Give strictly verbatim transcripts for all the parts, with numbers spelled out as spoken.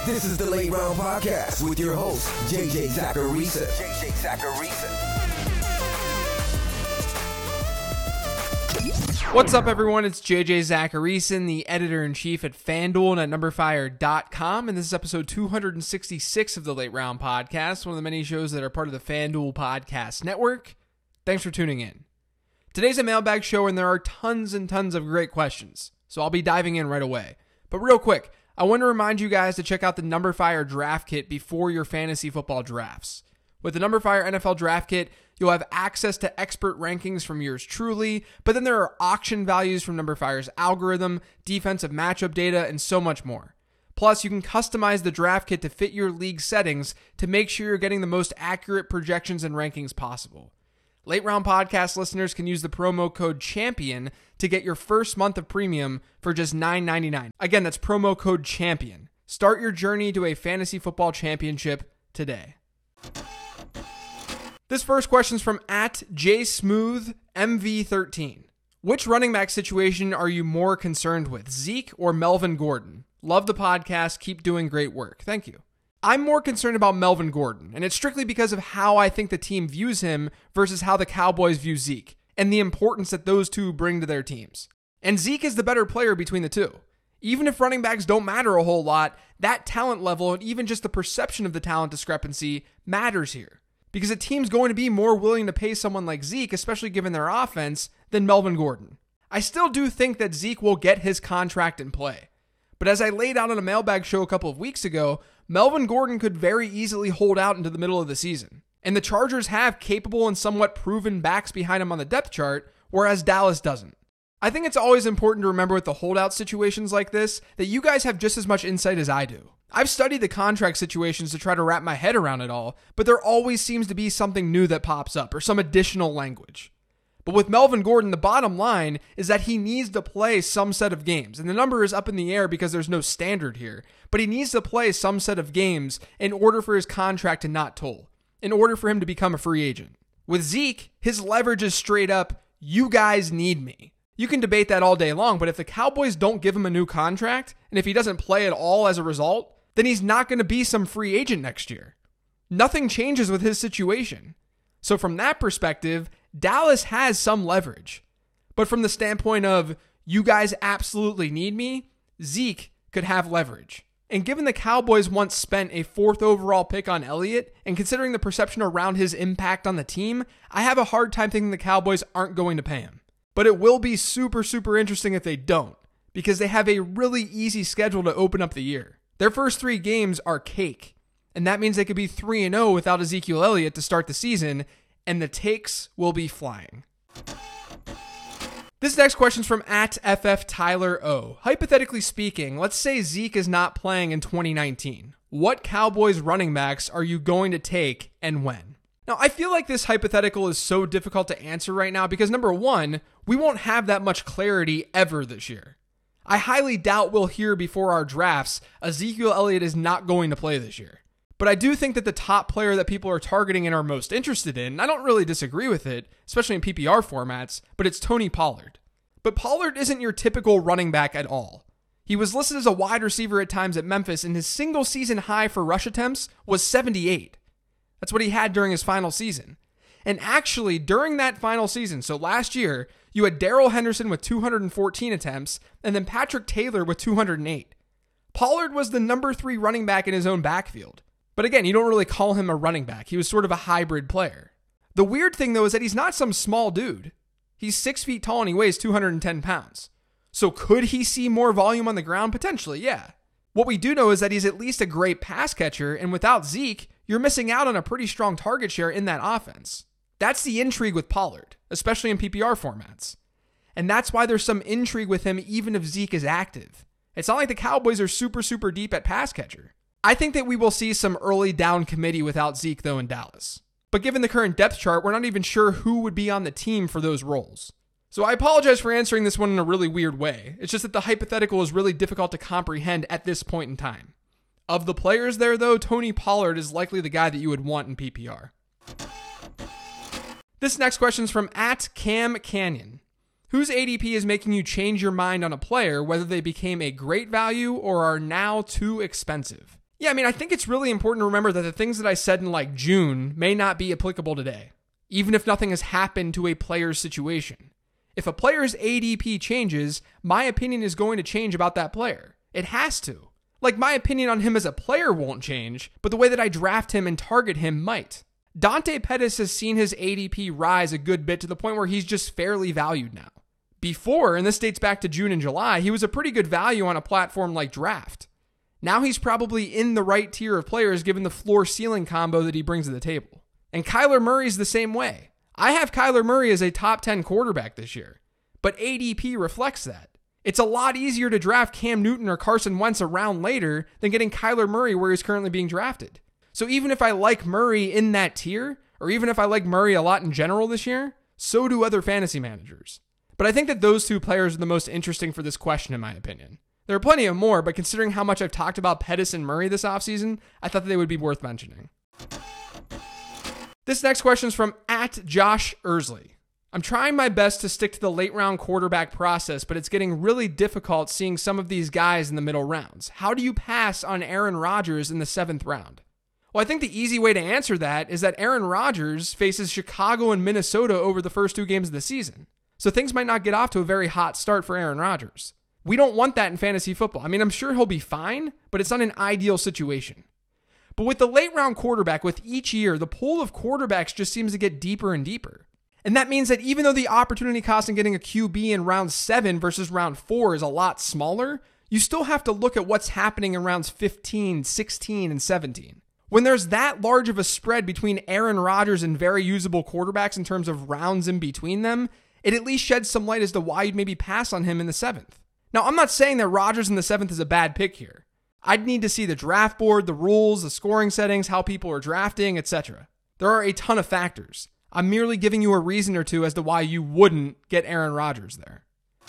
This is the Late Round Podcast with your host, J J Zachariason. J J Zachariason. What's up, everyone? It's J J Zachariason, the editor-in-chief at FanDuel and at number fire dot com, and this is episode two hundred sixty-six of the Late Round Podcast, one of the many shows that are part of the FanDuel Podcast Network. Thanks for tuning in. Today's a mailbag show, and there are tons and tons of great questions, so I'll be diving in right away. But real quick, I want to remind you guys to check out the Number Fire Draft Kit before your fantasy football drafts. With the Number Fire N F L Draft Kit, you'll have access to expert rankings from yours truly, but then there are auction values from Number Fire's algorithm, defensive matchup data, and so much more. Plus, you can customize the draft kit to fit your league settings to make sure you're getting the most accurate projections and rankings possible. Late Round Podcast listeners can use the promo code CHAMPION to get your first month of premium for just nine ninety-nine. Again, that's promo code CHAMPION. Start your journey to a fantasy football championship today. This first question is from at jsmooth M V thirteen. Which running back situation are you more concerned with, Zeke or Melvin Gordon? Love the podcast. Keep doing great work. Thank you. I'm more concerned about Melvin Gordon, and it's strictly because of how I think the team views him versus how the Cowboys view Zeke, and the importance that those two bring to their teams. And Zeke is the better player between the two. Even if running backs don't matter a whole lot, that talent level and even just the perception of the talent discrepancy matters here. Because a team's going to be more willing to pay someone like Zeke, especially given their offense, than Melvin Gordon. I still do think that Zeke will get his contract in play. But as I laid out on a mailbag show a couple of weeks ago, Melvin Gordon could very easily hold out into the middle of the season. And the Chargers have capable and somewhat proven backs behind him on the depth chart, whereas Dallas doesn't. I think it's always important to remember with the holdout situations like this that you guys have just as much insight as I do. I've studied the contract situations to try to wrap my head around it all, but there always seems to be something new that pops up or some additional language. But with Melvin Gordon, the bottom line is that he needs to play some set of games. And the number is up in the air because there's no standard here. But he needs to play some set of games in order for his contract to not toll, in order for him to become a free agent. With Zeke, his leverage is straight up, you guys need me. You can debate that all day long, but if the Cowboys don't give him a new contract, and if he doesn't play at all as a result, then he's not going to be some free agent next year. Nothing changes with his situation. So from that perspective, Dallas has some leverage. But from the standpoint of, you guys absolutely need me, Zeke could have leverage. And given the Cowboys once spent a fourth overall pick on Elliott, and considering the perception around his impact on the team, I have a hard time thinking the Cowboys aren't going to pay him. But it will be super, super interesting if they don't, because they have a really easy schedule to open up the year. Their first three games are cake, and that means they could be three and oh without Ezekiel Elliott to start the season, and the takes will be flying. This next question is from at F F Tyler O. Hypothetically speaking, let's say Zeke is not playing in twenty nineteen. What Cowboys running backs are you going to take and when? Now, I feel like this hypothetical is so difficult to answer right now because number one, we won't have that much clarity ever this year. I highly doubt we'll hear before our drafts Ezekiel Elliott is not going to play this year. But I do think that the top player that people are targeting and are most interested in, and I don't really disagree with it, especially in P P R formats, but it's Tony Pollard. But Pollard isn't your typical running back at all. He was listed as a wide receiver at times at Memphis, and his single season high for rush attempts was seventy-eight. That's what he had during his final season. And actually, during that final season, so last year, you had Darrell Henderson with two hundred fourteen attempts, and then Patrick Taylor with two hundred eight. Pollard was the number three running back in his own backfield. But again, you don't really call him a running back. He was sort of a hybrid player. The weird thing, though, is that he's not some small dude. He's six feet tall and he weighs two hundred ten pounds. So could he see more volume on the ground? Potentially, yeah. What we do know is that he's at least a great pass catcher, and without Zeke, you're missing out on a pretty strong target share in that offense. That's the intrigue with Pollard, especially in P P R formats. And that's why there's some intrigue with him even if Zeke is active. It's not like the Cowboys are super, super deep at pass catcher. I think that we will see some early down committee without Zeke, though, in Dallas. But given the current depth chart, we're not even sure who would be on the team for those roles. So I apologize for answering this one in a really weird way. It's just that the hypothetical is really difficult to comprehend at this point in time. Of the players there, though, Tony Pollard is likely the guy that you would want in P P R. This next question is from at Cam Canyon. Whose A D P is making you change your mind on a player, whether they became a great value or are now too expensive? Yeah, I mean, I think it's really important to remember that the things that I said in like June may not be applicable today, even if nothing has happened to a player's situation. If a player's A D P changes, my opinion is going to change about that player. It has to. Like, my opinion on him as a player won't change, but the way that I draft him and target him might. Dante Pettis has seen his A D P rise a good bit to the point where he's just fairly valued now. Before, and this dates back to June and July, he was a pretty good value on a platform like Draft. Now he's probably in the right tier of players given the floor-ceiling combo that he brings to the table. And Kyler Murray's the same way. I have Kyler Murray as a top ten quarterback this year, but A D P reflects that. It's a lot easier to draft Cam Newton or Carson Wentz a round later than getting Kyler Murray where he's currently being drafted. So even if I like Murray in that tier, or even if I like Murray a lot in general this year, so do other fantasy managers. But I think that those two players are the most interesting for this question in my opinion. There are plenty of more, but considering how much I've talked about Pettis and Murray this offseason, I thought that they would be worth mentioning. This next question is from at Josh Ersley. I'm trying my best to stick to the late round quarterback process, but it's getting really difficult seeing some of these guys in the middle rounds. How do you pass on Aaron Rodgers in the seventh round? Well, I think the easy way to answer that is that Aaron Rodgers faces Chicago and Minnesota over the first two games of the season. So things might not get off to a very hot start for Aaron Rodgers. We don't want that in fantasy football. I mean, I'm sure he'll be fine, but it's not an ideal situation. But with the late round quarterback, with each year, the pool of quarterbacks just seems to get deeper and deeper. And that means that even though the opportunity cost in getting a Q B in round seven versus round four is a lot smaller, you still have to look at what's happening in rounds fifteen, sixteen, and seventeen. When there's that large of a spread between Aaron Rodgers and very usable quarterbacks in terms of rounds in between them, it at least sheds some light as to why you'd maybe pass on him in the seventh. Now, I'm not saying that Rodgers in the seventh is a bad pick here. I'd need to see the draft board, the rules, the scoring settings, how people are drafting, et cetera. There are a ton of factors. I'm merely giving you a reason or two as to why you wouldn't get Aaron Rodgers there.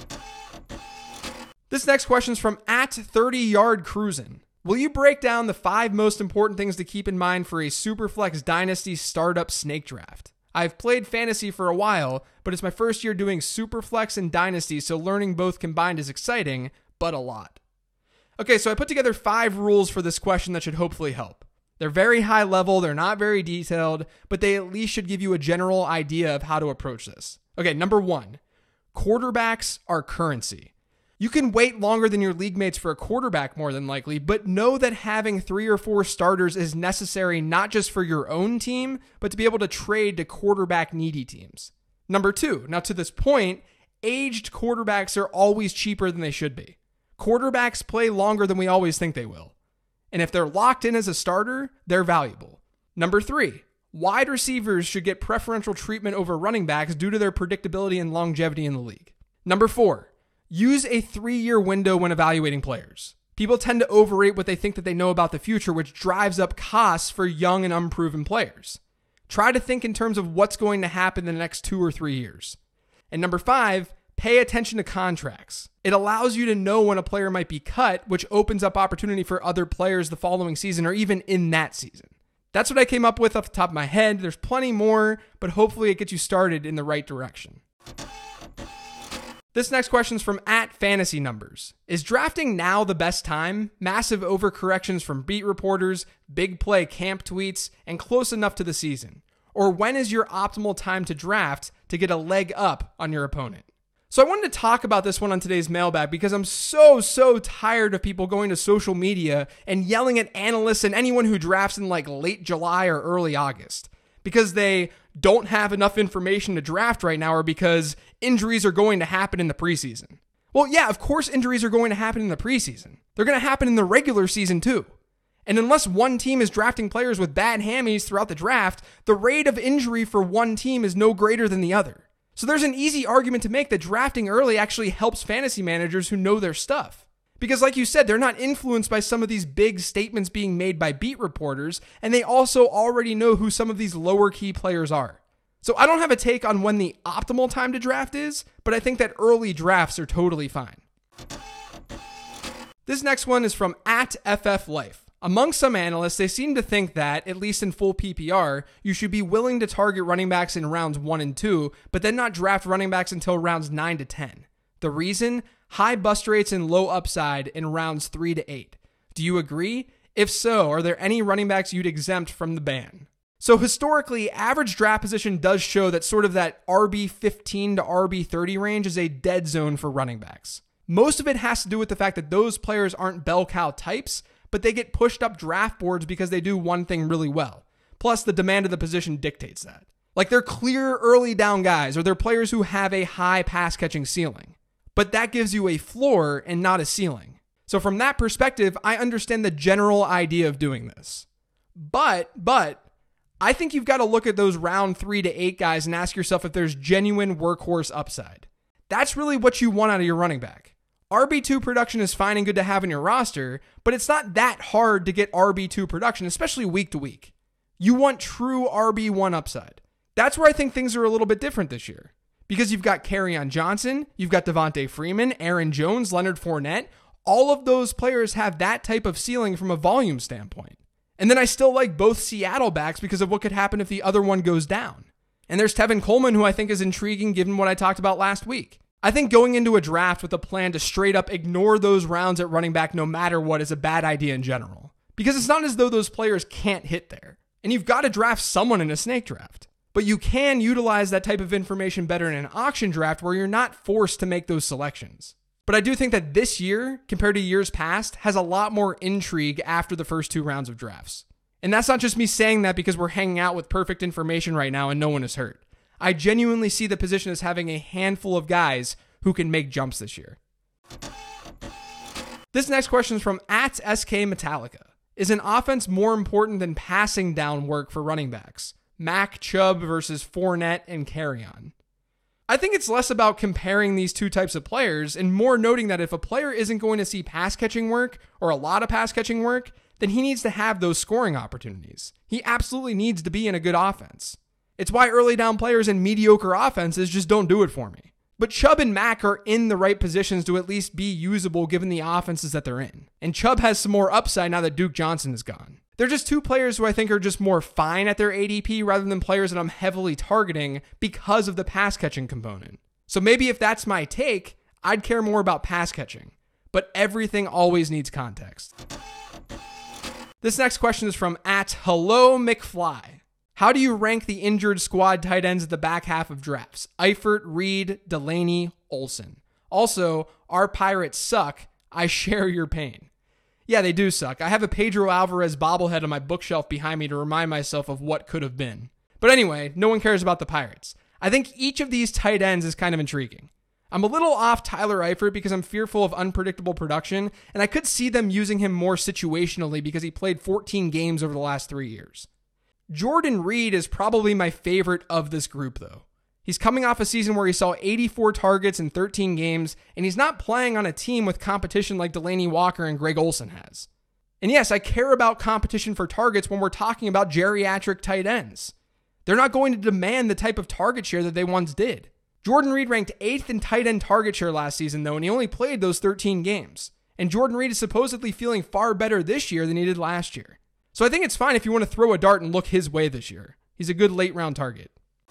This next question is from at thirty yard cruisin'. Will you break down the five most important things to keep in mind for a Superflex Dynasty startup snake draft? I've played fantasy for a while, but it's my first year doing Superflex and Dynasty, so learning both combined is exciting, but a lot. Okay, so I put together five rules for this question that should hopefully help. They're very high level, they're not very detailed, but they at least should give you a general idea of how to approach this. Okay, number one, quarterbacks are currency. You can wait longer than your league mates for a quarterback more than likely, but know that having three or four starters is necessary not just for your own team, but to be able to trade to quarterback needy teams. Number two, now to this point, aged quarterbacks are always cheaper than they should be. Quarterbacks play longer than we always think they will. And if they're locked in as a starter, they're valuable. Number three, wide receivers should get preferential treatment over running backs due to their predictability and longevity in the league. Number four, use a three-year window when evaluating players. People tend to overrate what they think that they know about the future, which drives up costs for young and unproven players. Try to think in terms of what's going to happen in the next two or three years. And number five, pay attention to contracts. It allows you to know when a player might be cut, which opens up opportunity for other players the following season or even in that season. That's what I came up with off the top of my head. There's plenty more, but hopefully it gets you started in the right direction. This next question is from at Fantasy Numbers. Is drafting now the best time? Massive overcorrections from beat reporters, big play camp tweets, and close enough to the season. Or when is your optimal time to draft to get a leg up on your opponent? So I wanted to talk about this one on today's mailbag because I'm so, so tired of people going to social media and yelling at analysts and anyone who drafts in like late July or early August because they don't have enough information to draft right now or because injuries are going to happen in the preseason. Well, yeah, of course injuries are going to happen in the preseason. They're going to happen in the regular season too. And unless one team is drafting players with bad hammies throughout the draft, the rate of injury for one team is no greater than the other. So there's an easy argument to make that drafting early actually helps fantasy managers who know their stuff. Because like you said, they're not influenced by some of these big statements being made by beat reporters, and they also already know who some of these lower key players are. So I don't have a take on when the optimal time to draft is, but I think that early drafts are totally fine. This next one is from at F F Life. Among some analysts, they seem to think that, at least in full P P R, you should be willing to target running backs in rounds one and two, but then not draft running backs until rounds nine to ten. The reason? High bust rates and low upside in rounds three to eight. Do you agree? If so, are there any running backs you'd exempt from the ban? So historically, average draft position does show that sort of that R B fifteen to R B thirty range is a dead zone for running backs. Most of it has to do with the fact that those players aren't bell cow types, but they get pushed up draft boards because they do one thing really well. Plus, the demand of the position dictates that. Like, they're clear early down guys, or they're players who have a high pass catching ceiling. But that gives you a floor and not a ceiling. So from that perspective, I understand the general idea of doing this. But, but, I think you've got to look at those round three to eight guys and ask yourself if there's genuine workhorse upside. That's really what you want out of your running back. R B two production is fine and good to have in your roster, but it's not that hard to get R B two production, especially week to week. You want true R B one upside. That's where I think things are a little bit different this year. Because you've got Kerryon Johnson, you've got Devontae Freeman, Aaron Jones, Leonard Fournette. All of those players have that type of ceiling from a volume standpoint. And then I still like both Seattle backs because of what could happen if the other one goes down. And there's Tevin Coleman, who I think is intriguing given what I talked about last week. I think going into a draft with a plan to straight up ignore those rounds at running back no matter what is a bad idea in general. Because it's not as though those players can't hit there. And you've got to draft someone in a snake draft. But you can utilize that type of information better in an auction draft where you're not forced to make those selections. But I do think that this year, compared to years past, has a lot more intrigue after the first two rounds of drafts. And that's not just me saying that because we're hanging out with perfect information right now and no one is hurt. I genuinely see the position as having a handful of guys who can make jumps this year. This next question is from at S K Metallica. Is an offense more important than passing down work for running backs? Mac, Chubb versus Fournette and Kerryon. I think it's less about comparing these two types of players and more noting that if a player isn't going to see pass catching work or a lot of pass catching work, then he needs to have those scoring opportunities. He absolutely needs to be in a good offense. It's why early down players in mediocre offenses just don't do it for me. But Chubb and Mac are in the right positions to at least be usable given the offenses that they're in. And Chubb has some more upside now that Duke Johnson is gone. They're just two players who I think are just more fine at their A D P rather than players that I'm heavily targeting because of the pass catching component. So maybe if that's my take, I'd care more about pass catching. But everything always needs context. This next question is from at Hello McFly. How do you rank the injured squad tight ends at the back half of drafts? Eifert, Reed, Delaney, Olsen. Also, our Pirates suck. I share your pain. Yeah, they do suck. I have a Pedro Alvarez bobblehead on my bookshelf behind me to remind myself of what could have been. But anyway, no one cares about the Pirates. I think each of these tight ends is kind of intriguing. I'm a little off Tyler Eifert because I'm fearful of unpredictable production, and I could see them using him more situationally because he played fourteen games over the last three years. Jordan Reed is probably my favorite of this group, though. He's coming off a season where he saw eighty-four targets in thirteen games, and he's not playing on a team with competition like Delaney Walker and Greg Olsen has. And yes, I care about competition for targets when we're talking about geriatric tight ends. They're not going to demand the type of target share that they once did. Jordan Reed ranked eighth in tight end target share last season, though, and he only played those thirteen games. And Jordan Reed is supposedly feeling far better this year than he did last year. So I think it's fine if you want to throw a dart and look his way this year. He's a good late round target.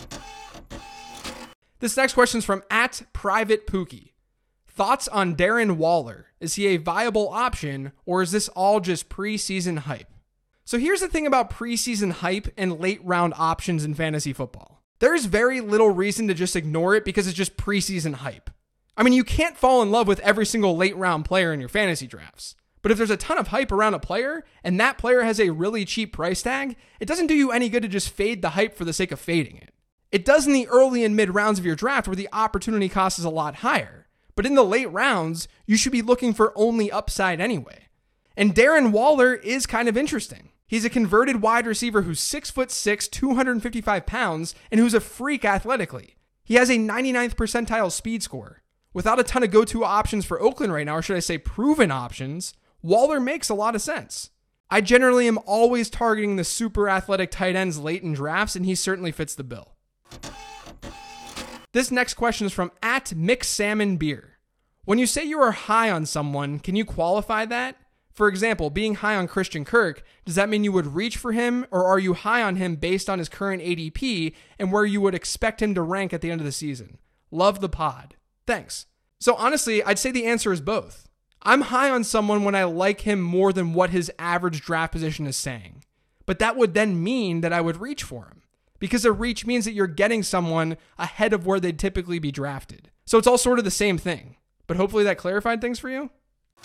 This next question is from at Private Pookie. Thoughts on Darren Waller? Is he a viable option, or is this all just preseason hype? So here's the thing about preseason hype and late round options in fantasy football. There's very little reason to just ignore it because it's just preseason hype. I mean, you can't fall in love with every single late round player in your fantasy drafts. But if there's a ton of hype around a player, and that player has a really cheap price tag, it doesn't do you any good to just fade the hype for the sake of fading it. It does in the early and mid rounds of your draft where the opportunity cost is a lot higher. But in the late rounds, you should be looking for only upside anyway. And Darren Waller is kind of interesting. He's a converted wide receiver who's six foot six, two hundred fifty-five pounds, and who's a freak athletically. He has a ninety-ninth percentile speed score. Without a ton of go-to options for Oakland right now, or should I say proven options, Waller makes a lot of sense. I generally am always targeting the super athletic tight ends late in drafts, and he certainly fits the bill. This next question is from at Mix Salmon Beer. When you say you are high on someone, can you qualify that? For example, being high on Christian Kirk, does that mean you would reach for him, or are you high on him based on his current A D P and where you would expect him to rank at the end of the season? Love the pod. Thanks. So honestly, I'd say the answer is both. I'm high on someone when I like him more than what his average draft position is saying. But that would then mean that I would reach for him. Because a reach means that you're getting someone ahead of where they'd typically be drafted. So it's all sort of the same thing. But hopefully that clarified things for you.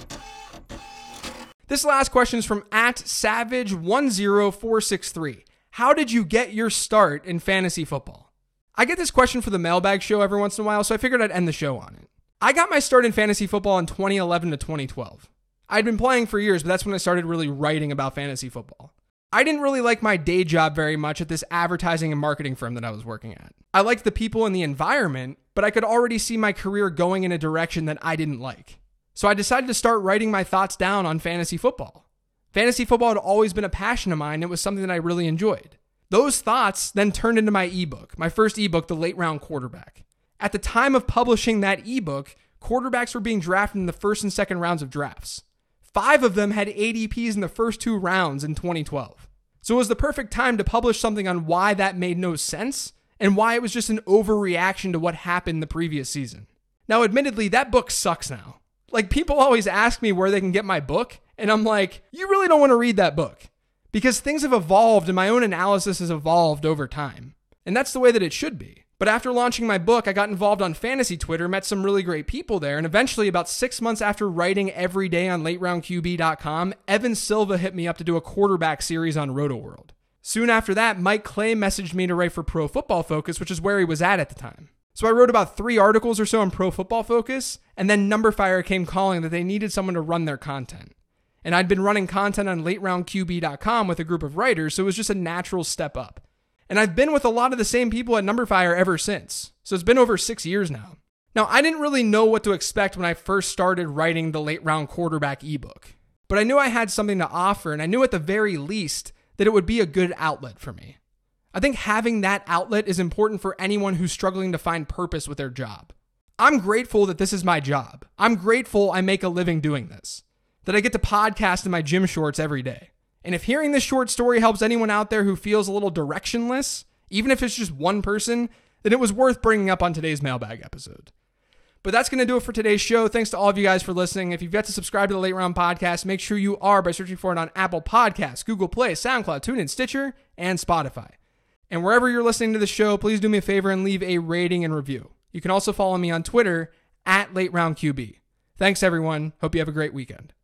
This last question is from at savage one zero four six three. How did you get your start in fantasy football? I get this question for the mailbag show every once in a while, so I figured I'd end the show on it. I got my start in fantasy football in twenty eleven to twenty twelve. I'd been playing for years, but that's when I started really writing about fantasy football. I didn't really like my day job very much at this advertising and marketing firm that I was working at. I liked the people and the environment, but I could already see my career going in a direction that I didn't like. So I decided to start writing my thoughts down on fantasy football. Fantasy football had always been a passion of mine. It was something that I really enjoyed. Those thoughts then turned into my ebook, my first ebook, The Late Round Quarterback. At the time of publishing that ebook, quarterbacks were being drafted in the first and second rounds of drafts. Five of them had A D Ps in the first two rounds in twenty twelve. So it was the perfect time to publish something on why that made no sense and why it was just an overreaction to what happened the previous season. Now, admittedly, that book sucks now. Like, people always ask me where they can get my book, and I'm like, you really don't want to read that book. Because things have evolved and my own analysis has evolved over time. And that's the way that it should be. But after launching my book, I got involved on fantasy Twitter, met some really great people there, and eventually, about six months after writing every day on late round Q B dot com, Evan Silva hit me up to do a quarterback series on RotoWorld. Soon after that, Mike Clay messaged me to write for Pro Football Focus, which is where he was at at the time. So I wrote about three articles or so on Pro Football Focus, and then Numberfire came calling that they needed someone to run their content. And I'd been running content on late round Q B dot com with a group of writers, so it was just a natural step up. And I've been with a lot of the same people at Numberfire ever since. So it's been over six years now. Now, I didn't really know what to expect when I first started writing the Late Round Quarterback ebook. But I knew I had something to offer, and I knew at the very least that it would be a good outlet for me. I think having that outlet is important for anyone who's struggling to find purpose with their job. I'm grateful that this is my job. I'm grateful I make a living doing this. That I get to podcast in my gym shorts every day. And if hearing this short story helps anyone out there who feels a little directionless, even if it's just one person, then it was worth bringing up on today's mailbag episode. But that's going to do it for today's show. Thanks to all of you guys for listening. If you've yet to subscribe to the Late Round Podcast, make sure you are by searching for it on Apple Podcasts, Google Play, SoundCloud, TuneIn, Stitcher, and Spotify. And wherever you're listening to the show, please do me a favor and leave a rating and review. You can also follow me on Twitter at Late Round Q B. Thanks, everyone. Hope you have a great weekend.